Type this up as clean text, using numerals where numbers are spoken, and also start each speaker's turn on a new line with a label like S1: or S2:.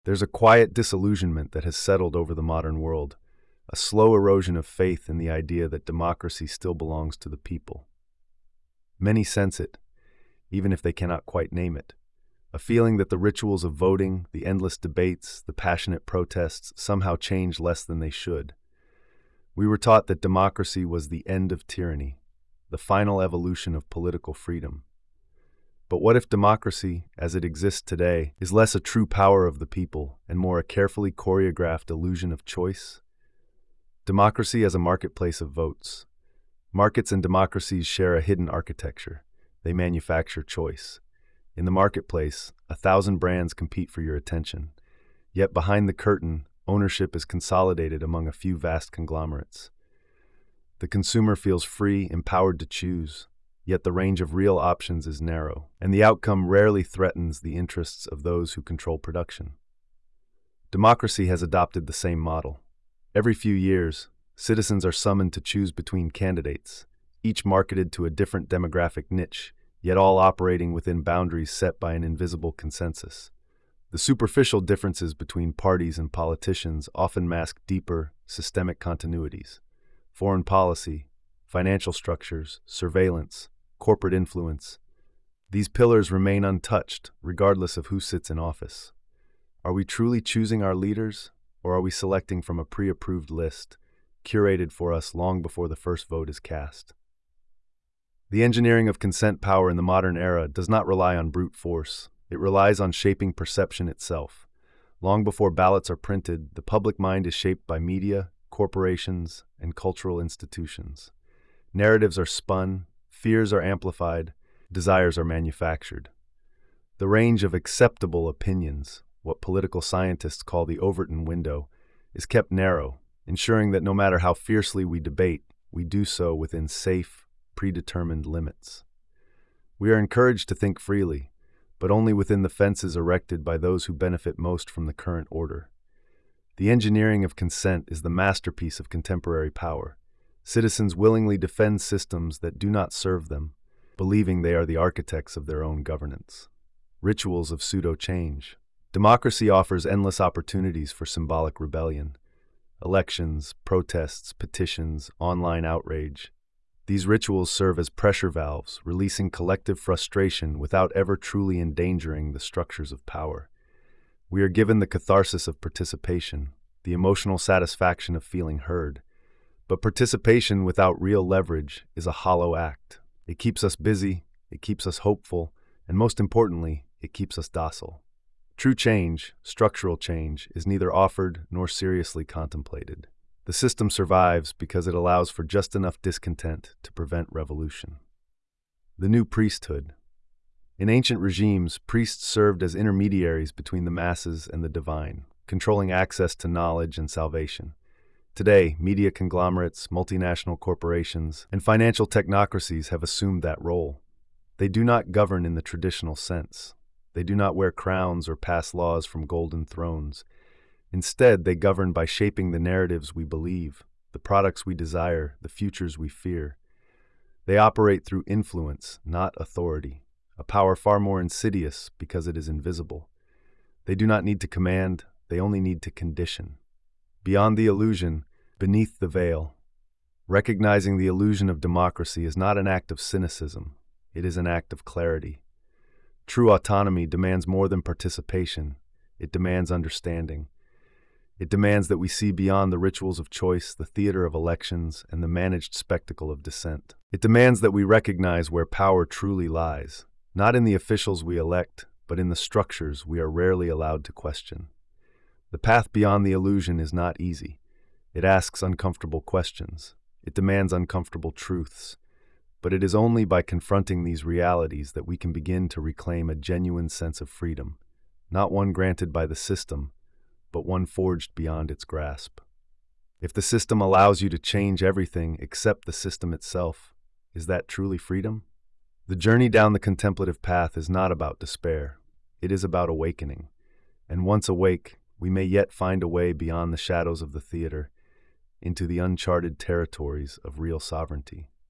S1: There's a quiet disillusionment that has settled over the modern world, a slow erosion of faith in the idea that democracy still belongs to the people. Many sense it, even if they cannot quite name it. A feeling that the rituals of voting, the endless debates, the passionate protests somehow change less than they should. We were taught that democracy was the end of tyranny, the final evolution of political freedom. But what if democracy, as it exists today, is less a true power of the people and more a carefully choreographed illusion of choice? Democracy as a marketplace of votes. Markets and democracies share a hidden architecture. They manufacture choice. In the marketplace, 1,000 brands compete for your attention. Yet behind the curtain, ownership is consolidated among a few vast conglomerates. The consumer feels free, empowered to choose, yet the range of real options is narrow, and the outcome rarely threatens the interests of those who control production. Democracy has adopted the same model. Every few years, citizens are summoned to choose between candidates, each marketed to a different demographic niche, yet all operating within boundaries set by an invisible consensus. The superficial differences between parties and politicians often mask deeper, systemic continuities. Foreign policy, financial structures, surveillance, corporate influence. These pillars remain untouched, regardless of who sits in office. Are we truly choosing our leaders, or are we selecting from a pre-approved list, curated for us long before the first vote is cast? The engineering of consent power in the modern era does not rely on brute force. It relies on shaping perception itself. Long before ballots are printed, the public mind is shaped by media, corporations, and cultural institutions. Narratives are spun, fears are amplified, desires are manufactured. The range of acceptable opinions, what political scientists call the Overton window, is kept narrow, ensuring that no matter how fiercely we debate, we do so within safe, predetermined limits. We are encouraged to think freely, but only within the fences erected by those who benefit most from the current order. The engineering of consent is the masterpiece of contemporary power. Citizens willingly defend systems that do not serve them, believing they are the architects of their own governance. Rituals of pseudo-change. Democracy offers endless opportunities for symbolic rebellion. Elections, protests, petitions, online outrage. These rituals serve as pressure valves, releasing collective frustration without ever truly endangering the structures of power. We are given the catharsis of participation, the emotional satisfaction of feeling heard. But participation without real leverage is a hollow act. It keeps us busy, it keeps us hopeful, and most importantly, it keeps us docile. True change, structural change, is neither offered nor seriously contemplated. The system survives because it allows for just enough discontent to prevent revolution. The new priesthood. In ancient regimes, priests served as intermediaries between the masses and the divine, controlling access to knowledge and salvation. Today, media conglomerates, multinational corporations, and financial technocracies have assumed that role. They do not govern in the traditional sense. They do not wear crowns or pass laws from golden thrones. Instead, they govern by shaping the narratives we believe, the products we desire, the futures we fear. They operate through influence, not authority, a power far more insidious because it is invisible. They do not need to command, they only need to condition. Beyond the illusion, beneath the veil. Recognizing the illusion of democracy is not an act of cynicism, it is an act of clarity. True autonomy demands more than participation, it demands understanding. It demands that we see beyond the rituals of choice, the theater of elections, and the managed spectacle of dissent. It demands that we recognize where power truly lies, not in the officials we elect, but in the structures we are rarely allowed to question. The path beyond the illusion is not easy. It asks uncomfortable questions. It demands uncomfortable truths. But it is only by confronting these realities that we can begin to reclaim a genuine sense of freedom, not one granted by the system, but one forged beyond its grasp. If the system allows you to change everything except the system itself, is that truly freedom? The journey down the contemplative path is not about despair. It is about awakening. And once awake, we may yet find a way beyond the shadows of the theater into the uncharted territories of real sovereignty.